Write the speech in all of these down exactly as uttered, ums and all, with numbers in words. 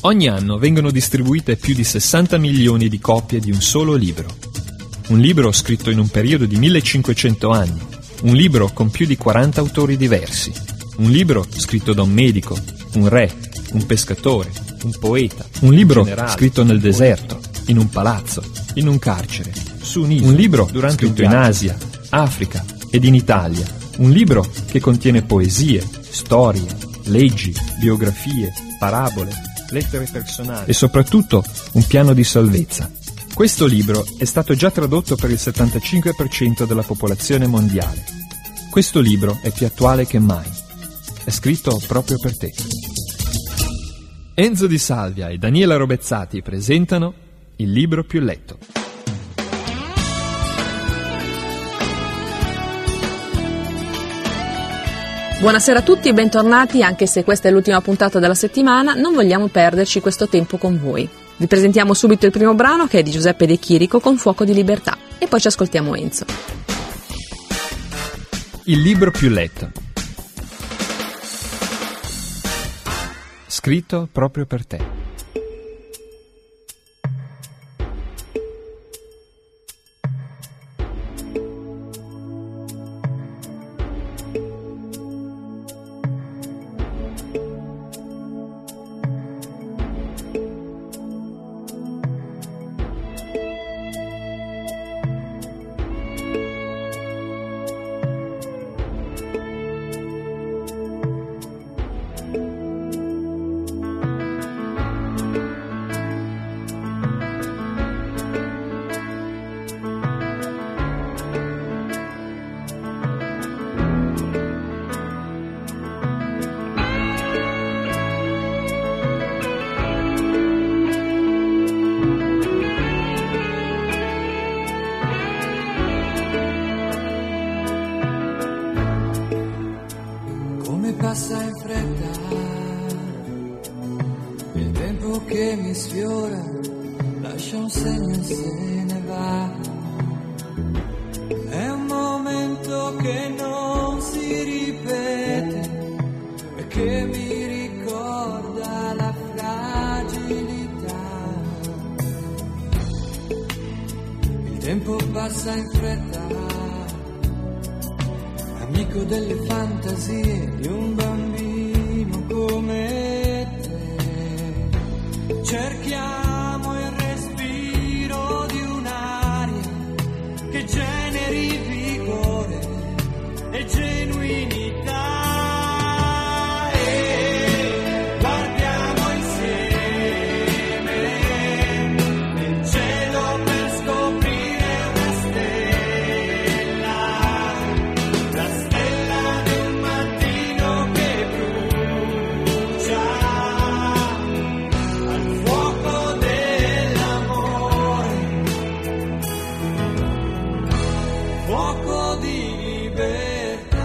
Ogni anno vengono distribuite più di sessanta milioni di copie di un solo libro. Un libro scritto in un periodo di millecinquecento anni. Un libro con più di quaranta autori diversi. Un libro scritto da un medico, un re, un pescatore, un poeta. Un libro generale, scritto nel deserto, in un palazzo, in un carcere, su un'isola. Un libro durante scritto in Asia, Africa ed in Italia. Un libro che contiene poesie, storie, leggi, biografie, parabole, lettere personali e soprattutto un piano di salvezza. Questo libro è stato già tradotto per il settantacinque per cento della popolazione mondiale. Questo libro è più attuale che mai. È scritto proprio per te. Enzo Di Salvia e Daniela Robezzati presentano Il libro più letto. Buonasera a tutti e bentornati, anche se questa è l'ultima puntata della settimana, non vogliamo perderci questo tempo con voi. Vi presentiamo subito il primo brano, che è di Giuseppe De Chirico, con Fuoco di libertà, e poi ci ascoltiamo Enzo. Il libro più letto. Scritto proprio per te. Passa in fretta, il tempo che mi sfiora lascia un segno e se ne va. È un momento che non si ripete e che mi ricorda la fragilità. Il tempo passa in fretta, amico delle fantasie di un bambino come te. Cerchiamo il respiro di un'aria che generi vigore e genuinità. E guardiamo insieme nel cielo per scoprire una stella. La stella del mattino che brucia al fuoco dell'amore, fuoco di libertà.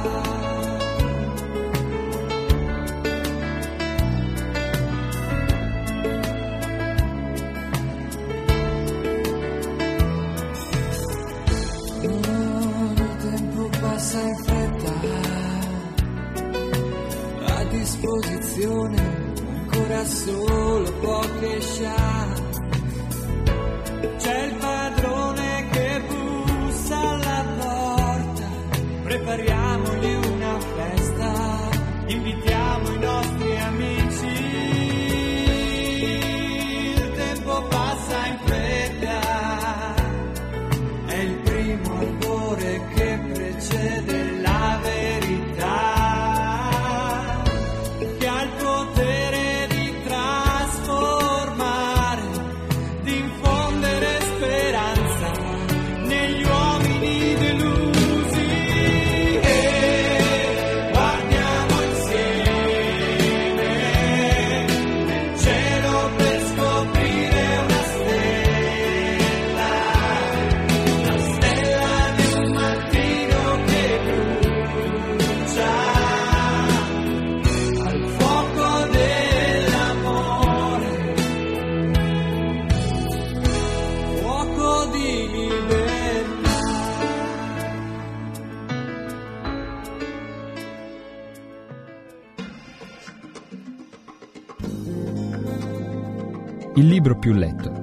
Oh, il tempo passa in fretta, a disposizione ancora solo poche chance. C'è il padrone che bussa alla porta, prepariamogli una festa, invitiamo i nostri amici. Il tempo passa in fretta, è il primo albore che precede la verità, che ha il potere di trasformare, di infondere speranza. Il libro più letto.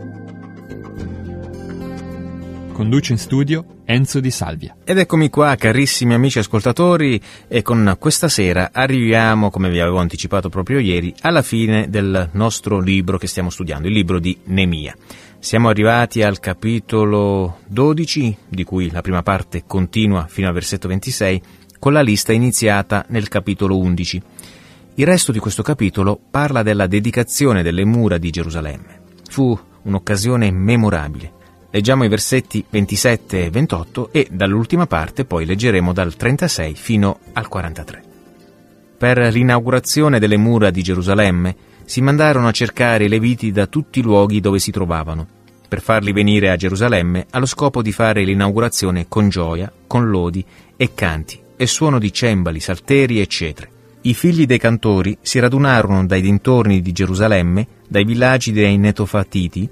Conduce in studio Enzo Di Salvia. Ed eccomi qua, carissimi amici ascoltatori, e con questa sera arriviamo, come vi avevo anticipato proprio ieri, alla fine del nostro libro che stiamo studiando, il libro di Neemia. Siamo arrivati al capitolo dodici, di cui la prima parte continua fino al versetto ventisei, con la lista iniziata nel capitolo undici. Il resto di questo capitolo parla della dedicazione delle mura di Gerusalemme. Fu un'occasione memorabile. Leggiamo i versetti ventisette e ventotto e dall'ultima parte poi leggeremo dal trentasei fino al quarantatré. Per l'inaugurazione delle mura di Gerusalemme si mandarono a cercare i Leviti da tutti i luoghi dove si trovavano, per farli venire a Gerusalemme allo scopo di fare l'inaugurazione con gioia, con lodi e canti e suono di cembali, salteri e cetre. I figli dei cantori si radunarono dai dintorni di Gerusalemme, dai villaggi dei Netofatiti.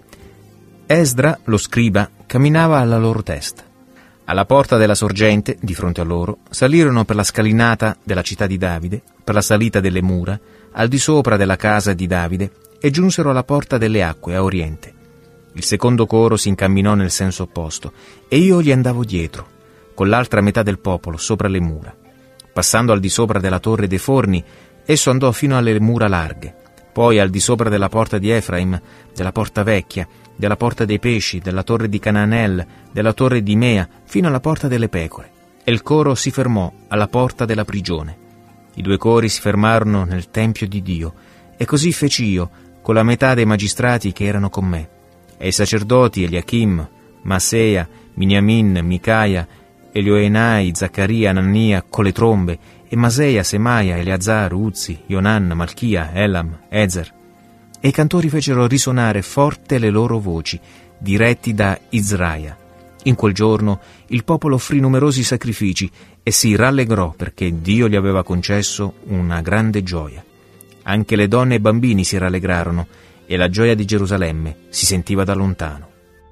Esdra, lo scriba, camminava alla loro testa. Alla porta della sorgente, di fronte a loro, salirono per la scalinata della città di Davide, per la salita delle mura, al di sopra della casa di Davide, e giunsero alla porta delle acque, a oriente. Il secondo coro si incamminò nel senso opposto, e io gli andavo dietro, con l'altra metà del popolo, sopra le mura. Passando al di sopra della torre dei forni, esso andò fino alle mura larghe, poi al di sopra della porta di Efraim, della porta vecchia, della porta dei pesci, della torre di Cananel, della torre di Mea, fino alla porta delle pecore. E il coro si fermò alla porta della prigione. I due cori si fermarono nel tempio di Dio, e così feci io, con la metà dei magistrati che erano con me. E i sacerdoti Eliachim, Maseia, Miniamin, Micaia, Elioenai, Zaccaria, Anania, con le trombe, e Maseia, Semaia, Eleazar, Uzzi, Yonan, Malchia, Elam, Ezer. E i cantori fecero risonare forte le loro voci, diretti da Izraia. In quel giorno il popolo offrì numerosi sacrifici e si rallegrò perché Dio gli aveva concesso una grande gioia. Anche le donne e i bambini si rallegrarono e la gioia di Gerusalemme si sentiva da lontano.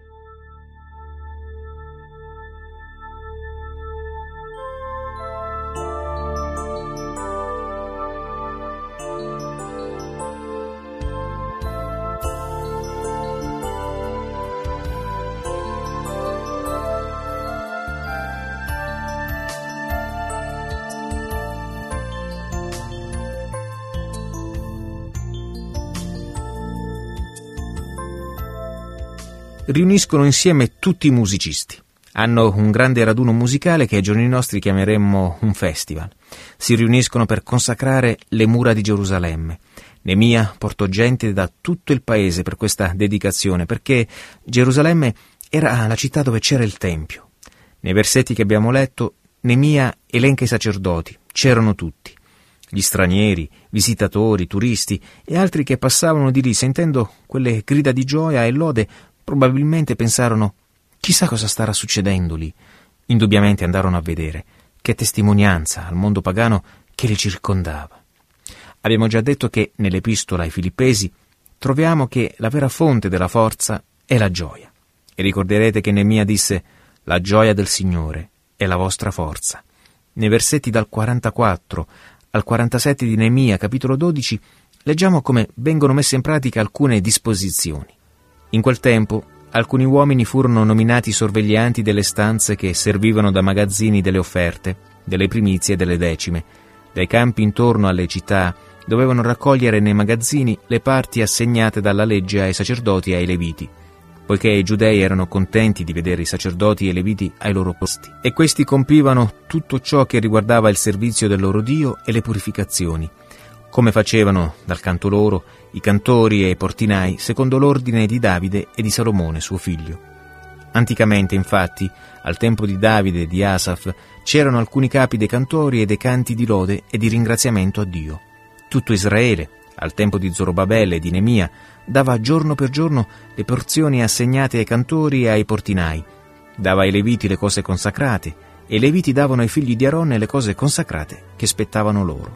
Riuniscono insieme tutti i musicisti. Hanno un grande raduno musicale che ai giorni nostri chiameremmo un festival. Si riuniscono per consacrare le mura di Gerusalemme. Neemia portò gente da tutto il paese per questa dedicazione, perché Gerusalemme era la città dove c'era il Tempio. Nei versetti che abbiamo letto, Neemia elenca i sacerdoti, c'erano tutti. Gli stranieri, visitatori, turisti e altri che passavano di lì sentendo quelle grida di gioia e lode. Probabilmente pensarono, chissà cosa starà succedendo lì. Indubbiamente andarono a vedere. Che testimonianza al mondo pagano che li circondava. Abbiamo già detto che nell'epistola ai Filippesi troviamo che la vera fonte della forza è la gioia. E ricorderete che Neemia disse, la gioia del Signore è la vostra forza. Nei versetti dal quarantaquattro al quarantasette di Neemia, capitolo dodici, leggiamo come vengono messe in pratica alcune disposizioni. In quel tempo, alcuni uomini furono nominati sorveglianti delle stanze che servivano da magazzini delle offerte, delle primizie e delle decime. Dai campi intorno alle città dovevano raccogliere nei magazzini le parti assegnate dalla legge ai sacerdoti e ai Leviti, poiché i giudei erano contenti di vedere i sacerdoti e i Leviti ai loro posti. E questi compivano tutto ciò che riguardava il servizio del loro Dio e le purificazioni, come facevano dal canto loro i cantori e i portinai, secondo l'ordine di Davide e di Salomone, suo figlio. Anticamente, infatti, al tempo di Davide e di Asaf, c'erano alcuni capi dei cantori e dei canti di lode e di ringraziamento a Dio. Tutto Israele, al tempo di Zorobabele e di Neemia, dava giorno per giorno le porzioni assegnate ai cantori e ai portinai, dava ai Leviti le cose consacrate, e i Leviti davano ai figli di Aaron le cose consacrate che spettavano loro.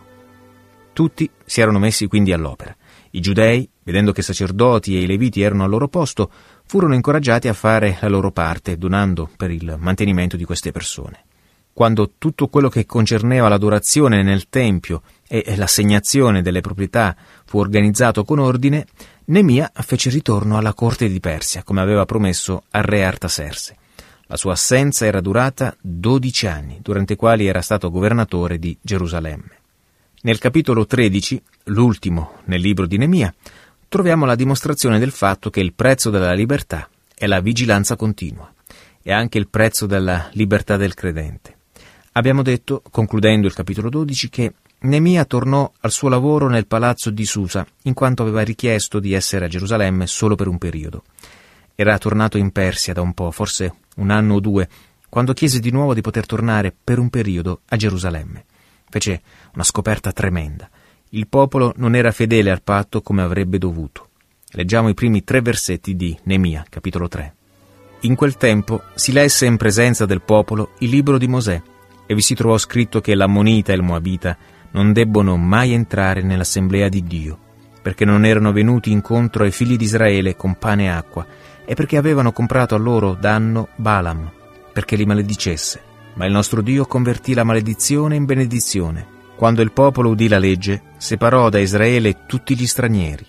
Tutti si erano messi quindi all'opera. I giudei, vedendo che i sacerdoti e i Leviti erano al loro posto, furono incoraggiati a fare la loro parte, donando per il mantenimento di queste persone. Quando tutto quello che concerneva l'adorazione nel Tempio e l'assegnazione delle proprietà fu organizzato con ordine, Nemia fece ritorno alla corte di Persia, come aveva promesso al re Artaserse. La sua assenza era durata dodici anni, durante i quali era stato governatore di Gerusalemme. Nel capitolo tredici, l'ultimo nel libro di Nemia, troviamo la dimostrazione del fatto che il prezzo della libertà è la vigilanza continua e anche il prezzo della libertà del credente. Abbiamo detto, concludendo il capitolo dodici, che Nemia tornò al suo lavoro nel palazzo di Susa, in quanto aveva richiesto di essere a Gerusalemme solo per un periodo. Era tornato in Persia da un po', forse un anno o due, quando chiese di nuovo di poter tornare per un periodo a Gerusalemme. Fece una scoperta tremenda. Il popolo non era fedele al patto come avrebbe dovuto. Leggiamo i primi tre versetti di Nemia, capitolo tre. In quel tempo si lesse in presenza del popolo il libro di Mosè, e vi si trovò scritto che l'Ammonita e il Moabita non debbono mai entrare nell'assemblea di Dio, perché non erano venuti incontro ai figli di Israele con pane e acqua, e perché avevano comprato a loro danno Balaam, perché li maledicesse. Ma il nostro Dio convertì la maledizione in benedizione. Quando il popolo udì la legge, separò da Israele tutti gli stranieri.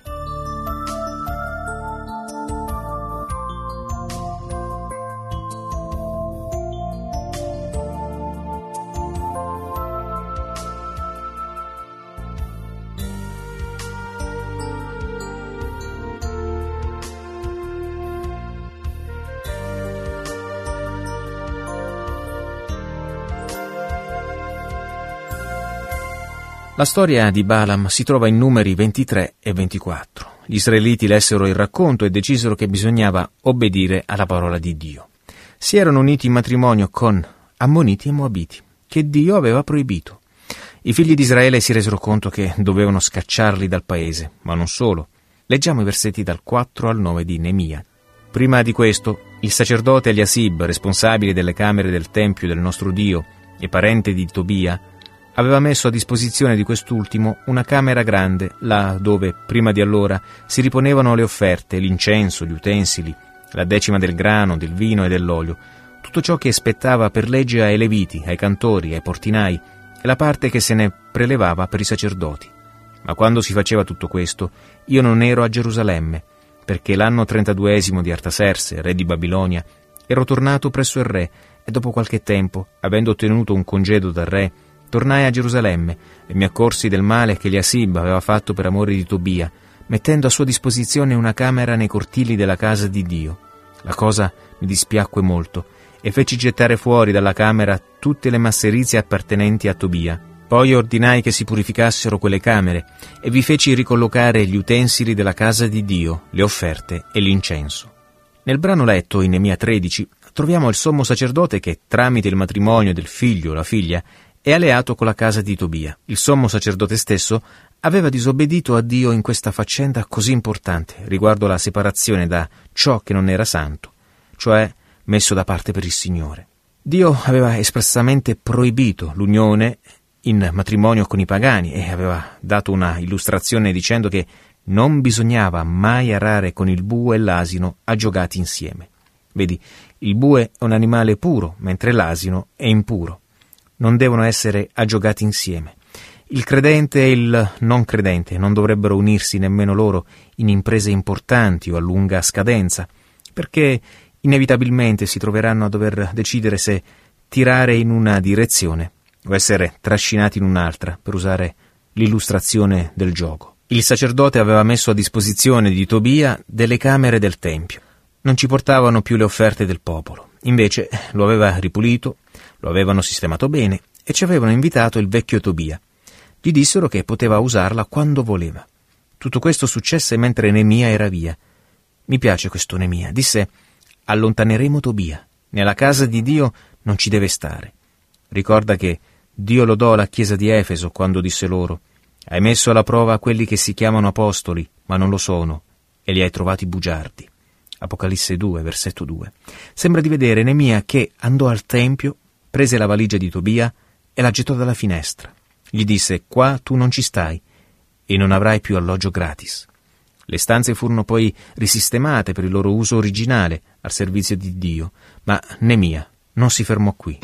La storia di Balaam si trova in Numeri ventitré e ventiquattro. Gli israeliti lessero il racconto e decisero che bisognava obbedire alla parola di Dio. Si erano uniti in matrimonio con Ammoniti e Moabiti, che Dio aveva proibito. I figli di Israele si resero conto che dovevano scacciarli dal paese, ma non solo. Leggiamo i versetti dal quattro al nove di Nemia. Prima di questo, il sacerdote Eliasib, responsabile delle camere del Tempio del nostro Dio e parente di Tobia, aveva messo a disposizione di quest'ultimo una camera grande, là dove, prima di allora, si riponevano le offerte, l'incenso, gli utensili, la decima del grano, del vino e dell'olio, tutto ciò che spettava per legge ai leviti, ai cantori, ai portinai, e la parte che se ne prelevava per i sacerdoti. Ma quando si faceva tutto questo, io non ero a Gerusalemme, perché l'anno trentaduesimo di Artaserse, re di Babilonia, ero tornato presso il re, e dopo qualche tempo, avendo ottenuto un congedo dal re, tornai a Gerusalemme e mi accorsi del male che Eliasib aveva fatto per amore di Tobia, mettendo a sua disposizione una camera nei cortili della casa di Dio. La cosa mi dispiacque molto e feci gettare fuori dalla camera tutte le masserizie appartenenti a Tobia. Poi ordinai che si purificassero quelle camere e vi feci ricollocare gli utensili della casa di Dio, le offerte e l'incenso. Nel brano letto in Nemia tredici troviamo il sommo sacerdote che, tramite il matrimonio del figlio o la figlia, è alleato con la casa di Tobia. Il sommo sacerdote stesso aveva disobbedito a Dio in questa faccenda così importante riguardo la separazione da ciò che non era santo, cioè messo da parte per il Signore. Dio aveva espressamente proibito l'unione in matrimonio con i pagani e aveva dato una illustrazione dicendo che non bisognava mai arare con il bue e l'asino aggiogati insieme. Vedi, il bue è un animale puro, mentre l'asino è impuro. Non devono essere aggiogati insieme. Il credente e il non credente non dovrebbero unirsi nemmeno loro in imprese importanti o a lunga scadenza, perché inevitabilmente si troveranno a dover decidere se tirare in una direzione o essere trascinati in un'altra, per usare l'illustrazione del gioco. Il sacerdote aveva messo a disposizione di Tobia delle camere del Tempio. Non ci portavano più le offerte del popolo. Invece lo aveva ripulito, lo avevano sistemato bene e ci avevano invitato il vecchio Tobia. Gli dissero che poteva usarla quando voleva. Tutto questo successe mentre Nemia era via. Mi piace questo Nemia. Disse: allontaneremo Tobia. Nella casa di Dio non ci deve stare. Ricorda che Dio lodò la chiesa di Efeso quando disse loro: hai messo alla prova quelli che si chiamano apostoli, ma non lo sono, e li hai trovati bugiardi. Apocalisse due, versetto due. Sembra di vedere Nemia che andò al tempio, prese la valigia di Tobia e la gettò dalla finestra. Gli disse: qua tu non ci stai e non avrai più alloggio gratis. Le stanze furono poi risistemate per il loro uso originale al servizio di Dio, ma Nemia non si fermò qui.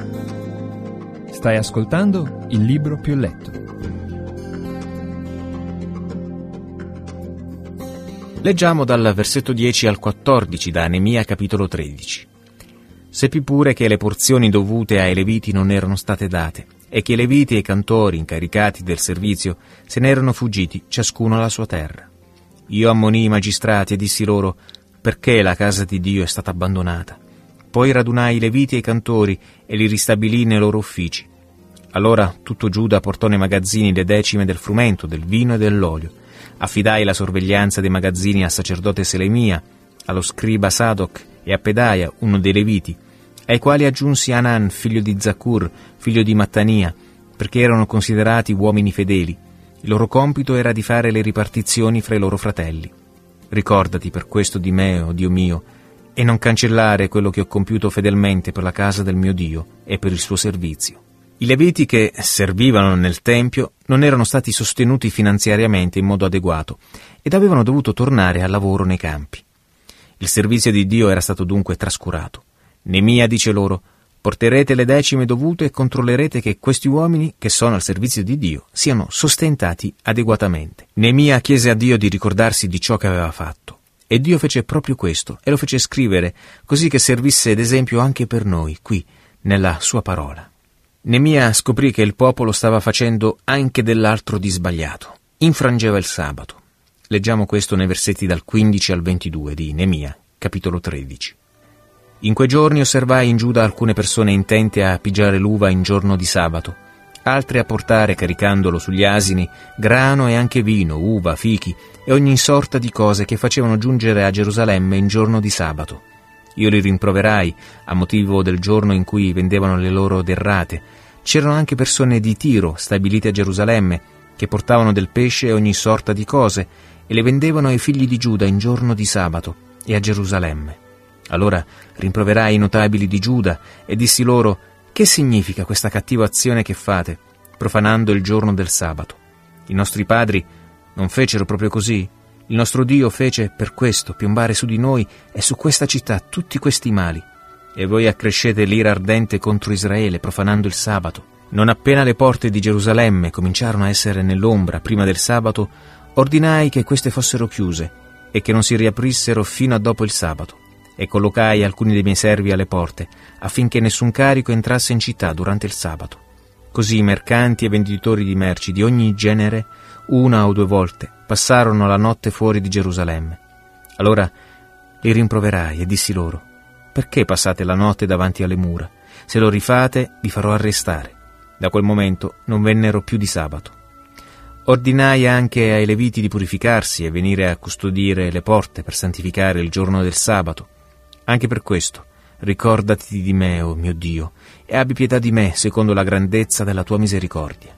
Stai ascoltando Il Libro Più Letto. Leggiamo dal versetto dieci al quattordici da Nemia capitolo tredici. Seppi pure che le porzioni dovute ai Leviti non erano state date, e che i Leviti e i cantori incaricati del servizio se ne erano fuggiti, ciascuno alla sua terra. Io ammonii i magistrati e dissi loro: perché la casa di Dio è stata abbandonata? Poi radunai i Leviti e i cantori e li ristabilì nei loro uffici. Allora tutto Giuda portò nei magazzini le decime del frumento, del vino e dell'olio. Affidai la sorveglianza dei magazzini al sacerdote Selemia, allo scriba Sadoc e a Pedaia, uno dei Leviti, ai quali aggiunsi Anan, figlio di Zacur, figlio di Mattania, perché erano considerati uomini fedeli. Il loro compito era di fare le ripartizioni fra i loro fratelli. Ricordati per questo di me, o Dio mio, e non cancellare quello che ho compiuto fedelmente per la casa del mio Dio e per il suo servizio. I Leviti che servivano nel Tempio non erano stati sostenuti finanziariamente in modo adeguato ed avevano dovuto tornare al lavoro nei campi. Il servizio di Dio era stato dunque trascurato. Nemia dice loro: porterete le decime dovute e controllerete che questi uomini che sono al servizio di Dio siano sostentati adeguatamente. Nemia chiese a Dio di ricordarsi di ciò che aveva fatto, e Dio fece proprio questo e lo fece scrivere così che servisse d'esempio anche per noi qui nella sua parola. Nemia scoprì che il popolo stava facendo anche dell'altro di sbagliato. Infrangeva il sabato. Leggiamo questo nei versetti dal quindici al ventidue di Nemia, capitolo tredici. In quei giorni osservai in Giuda alcune persone intente a pigiare l'uva in giorno di sabato, altre a portare, caricandolo sugli asini, grano e anche vino, uva, fichi e ogni sorta di cose che facevano giungere a Gerusalemme in giorno di sabato. Io li rimproverai a motivo del giorno in cui vendevano le loro derrate. C'erano anche persone di Tiro, stabilite a Gerusalemme, che portavano del pesce e ogni sorta di cose, e le vendevano ai figli di Giuda in giorno di sabato e a Gerusalemme. Allora rimproverai i notabili di Giuda e dissi loro: che significa questa cattiva azione che fate, profanando il giorno del sabato? I nostri padri non fecero proprio così? Il nostro Dio fece per questo piombare su di noi e su questa città tutti questi mali. E voi accrescete l'ira ardente contro Israele, profanando il sabato. Non appena le porte di Gerusalemme cominciarono a essere nell'ombra prima del sabato, ordinai che queste fossero chiuse e che non si riaprissero fino a dopo il sabato. E collocai alcuni dei miei servi alle porte, affinché nessun carico entrasse in città durante il sabato. Così i mercanti e venditori di merci di ogni genere, una o due volte, passarono la notte fuori di Gerusalemme. Allora li rimproverai e dissi loro: perché passate la notte davanti alle mura? Se lo rifate, vi farò arrestare. Da quel momento non vennero più di sabato. Ordinai anche ai Leviti di purificarsi e venire a custodire le porte per santificare il giorno del sabato. Anche per questo, ricordati di me, o mio Dio, e abbi pietà di me secondo la grandezza della tua misericordia.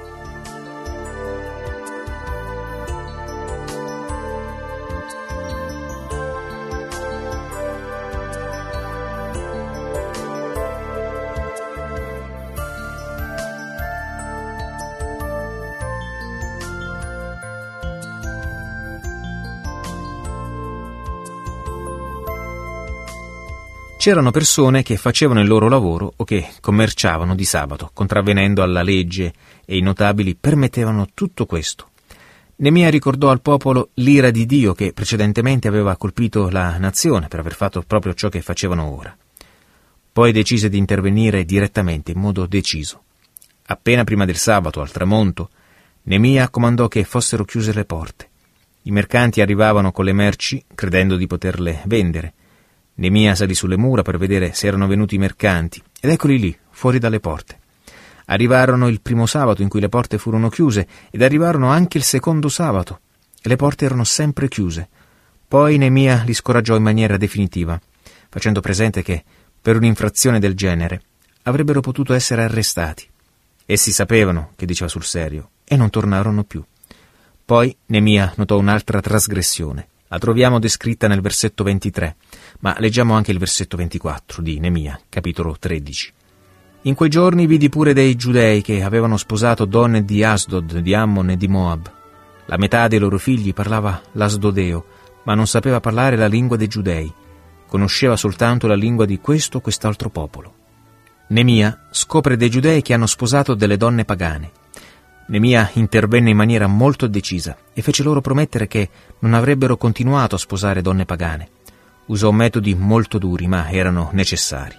C'erano persone che facevano il loro lavoro o che commerciavano di sabato, contravvenendo alla legge, e i notabili permettevano tutto questo. Nemia ricordò al popolo l'ira di Dio che precedentemente aveva colpito la nazione per aver fatto proprio ciò che facevano ora. Poi decise di intervenire direttamente, in modo deciso. Appena prima del sabato, al tramonto, Nemia comandò che fossero chiuse le porte. I mercanti arrivavano con le merci, credendo di poterle vendere. Nemia salì sulle mura per vedere se erano venuti i mercanti, ed eccoli lì, fuori dalle porte. Arrivarono il primo sabato in cui le porte furono chiuse, ed arrivarono anche il secondo sabato, e le porte erano sempre chiuse. Poi Nemia li scoraggiò in maniera definitiva, facendo presente che, per un'infrazione del genere, avrebbero potuto essere arrestati. Essi sapevano che diceva sul serio, e non tornarono più. Poi Nemia notò un'altra trasgressione. La troviamo descritta nel versetto ventitré, ma leggiamo anche il versetto ventiquattro di Nemia, capitolo tredici. In quei giorni vidi pure dei giudei che avevano sposato donne di Asdod, di Ammon e di Moab. La metà dei loro figli parlava l'asdodeo, ma non sapeva parlare la lingua dei giudei. Conosceva soltanto la lingua di questo o quest'altro popolo. Nemia scopre dei giudei che hanno sposato delle donne pagane. Nemia intervenne in maniera molto decisa e fece loro promettere che non avrebbero continuato a sposare donne pagane. Usò metodi molto duri, ma erano necessari.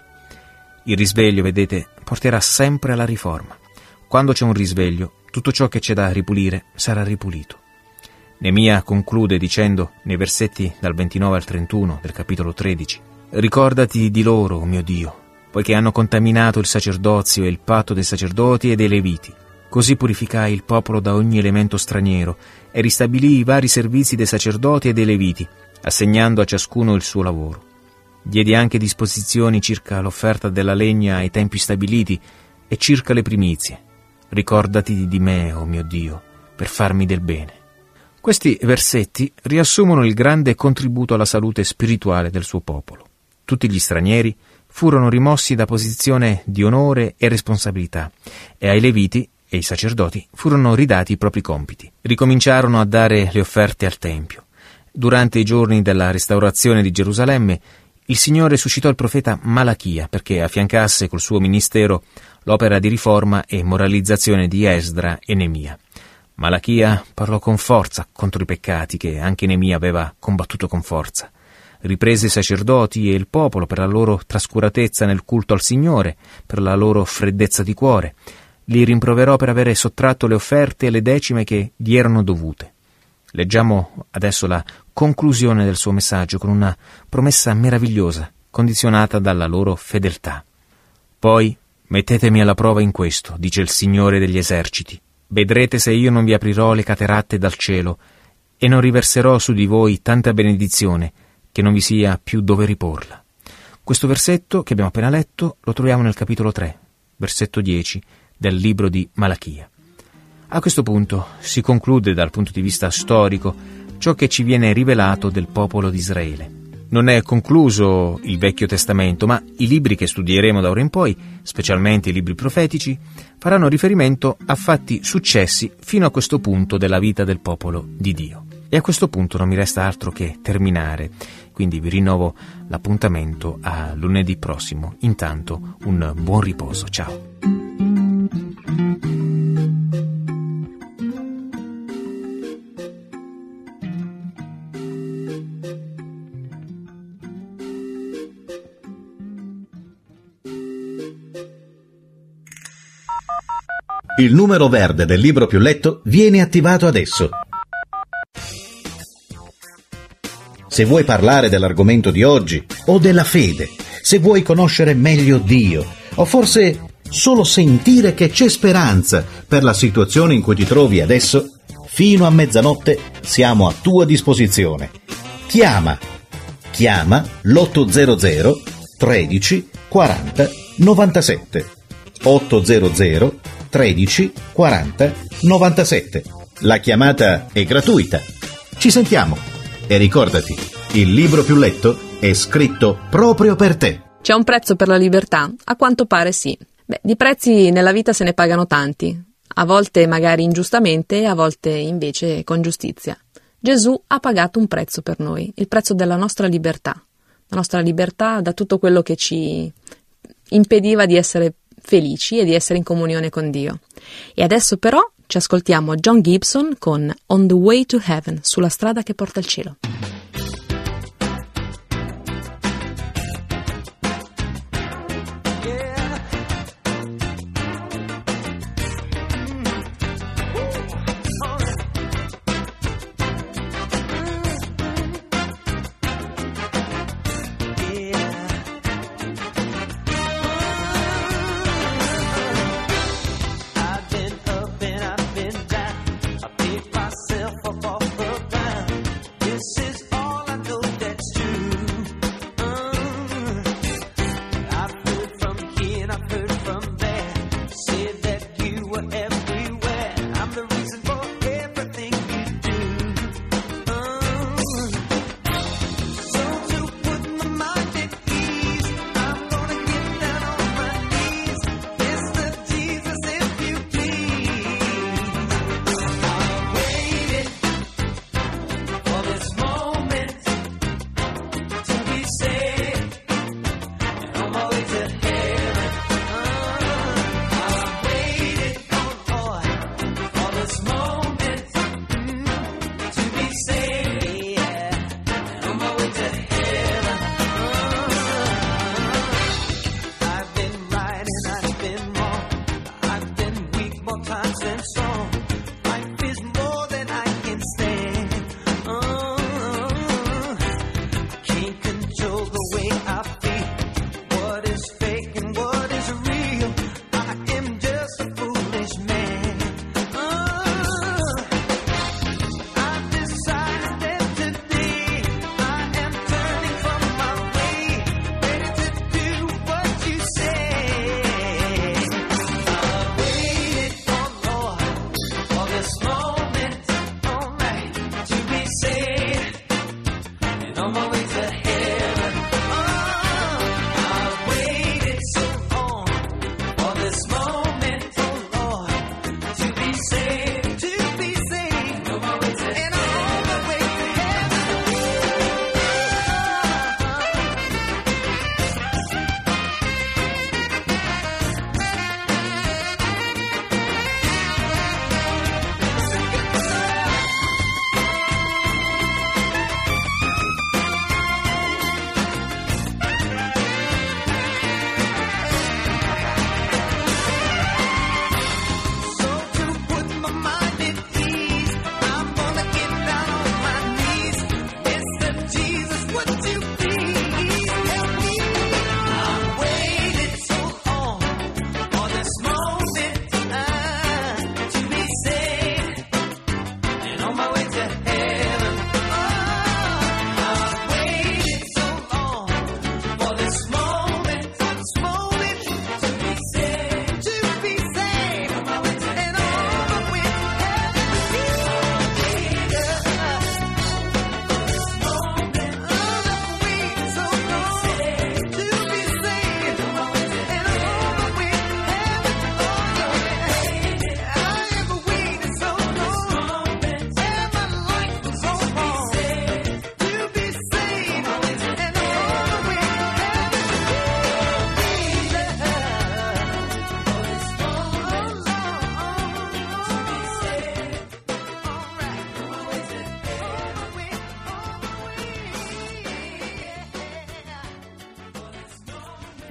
Il risveglio, vedete, porterà sempre alla riforma. Quando c'è un risveglio, tutto ciò che c'è da ripulire sarà ripulito. Nemia conclude dicendo, nei versetti dal ventinove al trentuno del capitolo tredici, «Ricordati di loro, o mio Dio, poiché hanno contaminato il sacerdozio e il patto dei sacerdoti e dei leviti. Così purificai il popolo da ogni elemento straniero e ristabilì i vari servizi dei sacerdoti e dei leviti, assegnando a ciascuno il suo lavoro. Diedi anche disposizioni circa l'offerta della legna ai tempi stabiliti e circa le primizie. Ricordati di me, o mio Dio, per farmi del bene». Questi versetti riassumono il grande contributo alla salute spirituale del suo popolo. Tutti gli stranieri furono rimossi da posizione di onore e responsabilità, e ai leviti e i sacerdoti furono ridati i propri compiti. Ricominciarono a dare le offerte al Tempio. Durante i giorni della restaurazione di Gerusalemme, il Signore suscitò il profeta Malachia perché affiancasse col suo ministero l'opera di riforma e moralizzazione di Esdra e Nemia. Malachia parlò con forza contro i peccati che anche Nemia aveva combattuto con forza. Riprese i sacerdoti e il popolo per la loro trascuratezza nel culto al Signore, per la loro freddezza di cuore. Li rimproverò per avere sottratto le offerte e le decime che gli erano dovute. Leggiamo adesso la conclusione del suo messaggio con una promessa meravigliosa, condizionata dalla loro fedeltà. «Poi mettetemi alla prova in questo, dice il Signore degli eserciti. Vedrete se io non vi aprirò le cateratte dal cielo e non riverserò su di voi tanta benedizione che non vi sia più dove riporla». Questo versetto che abbiamo appena letto lo troviamo nel capitolo tre, versetto dieci del libro di Malachia. A questo punto si conclude dal punto di vista storico ciò che ci viene rivelato del popolo di Israele. Non è concluso il Vecchio Testamento, ma i libri che studieremo da ora in poi, specialmente i libri profetici, faranno riferimento a fatti successi fino a questo punto della vita del popolo di Dio. E a questo punto non mi resta altro che terminare, quindi vi rinnovo l'appuntamento a lunedì prossimo. Intanto un buon riposo, ciao! Il numero verde del libro più letto viene attivato adesso. Se vuoi parlare dell'argomento di oggi o della fede, se vuoi conoscere meglio Dio o forse solo sentire che c'è speranza per la situazione in cui ti trovi adesso, fino a mezzanotte siamo a tua disposizione. Chiama, chiama l'ottocento tredici quaranta novantasette. ottocento tredici quaranta novantasette. La chiamata è gratuita. Ci sentiamo e ricordati, il libro più letto è scritto proprio per te. C'è un prezzo per la libertà? A quanto pare sì. Beh, di prezzi nella vita se ne pagano tanti, a volte magari ingiustamente, a volte invece con giustizia. Gesù ha pagato un prezzo per noi, il prezzo della nostra libertà, la nostra libertà da tutto quello che ci impediva di essere felici e di essere in comunione con Dio. E adesso però ci ascoltiamo John Gibson con On the Way to Heaven, sulla strada che porta al cielo. Myself up off the ground. This is all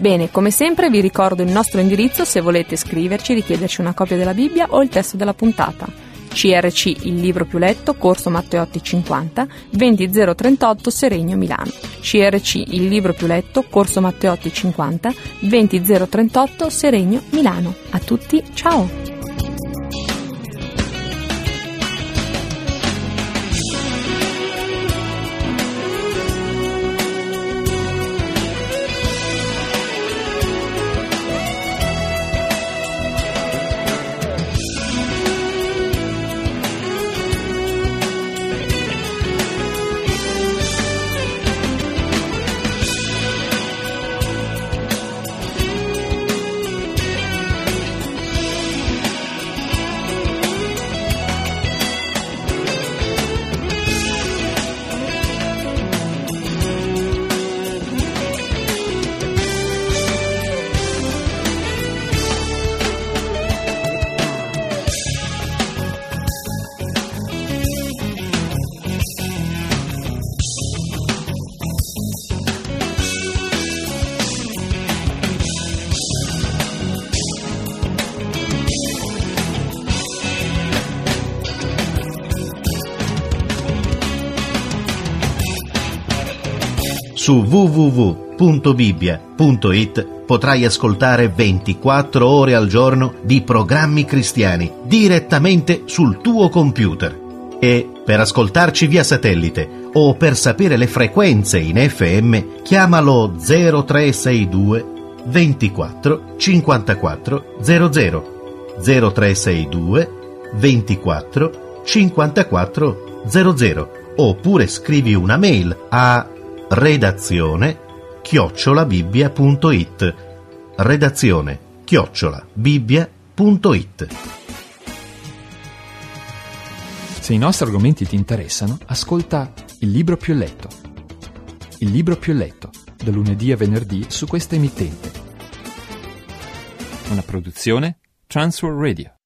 Bene, come sempre vi ricordo il nostro indirizzo se volete scriverci, richiederci una copia della Bibbia o il testo della puntata. C R C, il libro più letto, Corso Matteotti cinquanta, venti zero trentotto Seregno, Milano. C R C, il libro più letto, Corso Matteotti cinquanta, venti zero trentotto Seregno, Milano. A tutti, ciao! Su w w w punto bibbia punto i t potrai ascoltare ventiquattro ore al giorno di programmi cristiani direttamente sul tuo computer. E per ascoltarci via satellite o per sapere le frequenze in F M, chiamalo zero tre sei due ventiquattro cinquantaquattro zero zero zero tre sei due ventiquattro cinquantaquattro zero zero oppure scrivi una mail a redazione chiocciola bibbia punto i t redazione chiocciola bibbia punto i t. Se i nostri argomenti ti interessano, ascolta Il libro più letto. Il libro più letto, da lunedì a venerdì su questa emittente. Una produzione Transworld Radio.